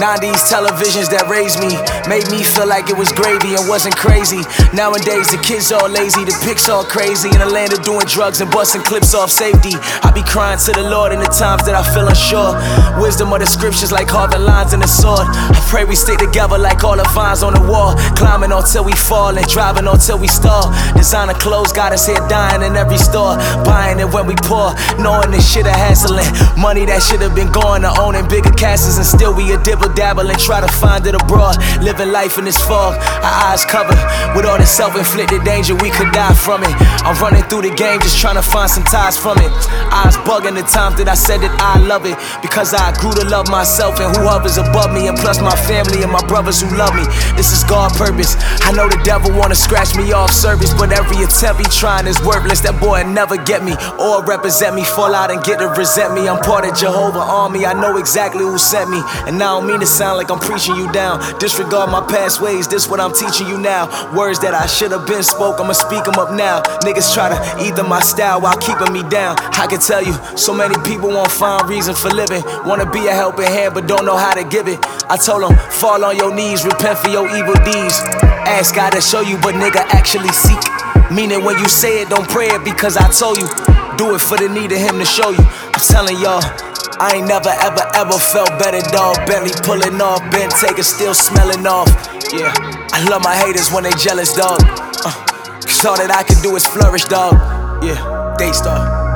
90s televisions that raised me made me feel like it was gravy and wasn't crazy. Nowadays the kids all lazy, the pics all crazy. In a land of doing drugs and busting clips off safety, I be crying to the Lord in the times that I feel unsure. Wisdom of the scriptures like carving lines in the sword. I pray we stick together like all the vines on the wall, climbing until we fall and driving until we stall. Designer clothes got us here dying in every store, buying it when we poor, knowing this shit a hassling. Money that should have been going to owning bigger castles, and still we a dibble dabble and try to find it abroad. Living life in this fog, our eyes covered with all the self-inflicted danger, we could die from it. I'm running through the game just trying to find some ties from it. Eyes bugging the times that I said that I love it, because I grew to love myself and who hovers above me, and plus my family and my brothers who love me. This is God's purpose. I know the devil wanna scratch me off service, but every attempt he trying is worthless. That boy never get me or represent me, fall out and get to resent me. I'm part of Jehovah army, I know exactly who sent me. And I don't mean to sound like I'm preaching you down. Disregard my past ways, this what I'm teaching you now. Words that I should have been spoke, I'ma speak them up now. Niggas try to either my style while keeping me down. I can tell you, so many people won't find reason for living, wanna be a helping hand but don't know how to give it. I told them, fall on your knees, repent for your evil deeds. Ask God to show you, but nigga actually seek. Meaning when you say it, don't pray it because I told you. Do it for the need of him to show you. I'm telling y'all, I ain't never ever ever felt better, dog. Bentley pulling off, Ben Taker still smelling off. Yeah, I love my haters when they jealous, dog. Cause all that I can do is flourish, dog. Yeah, Daystar.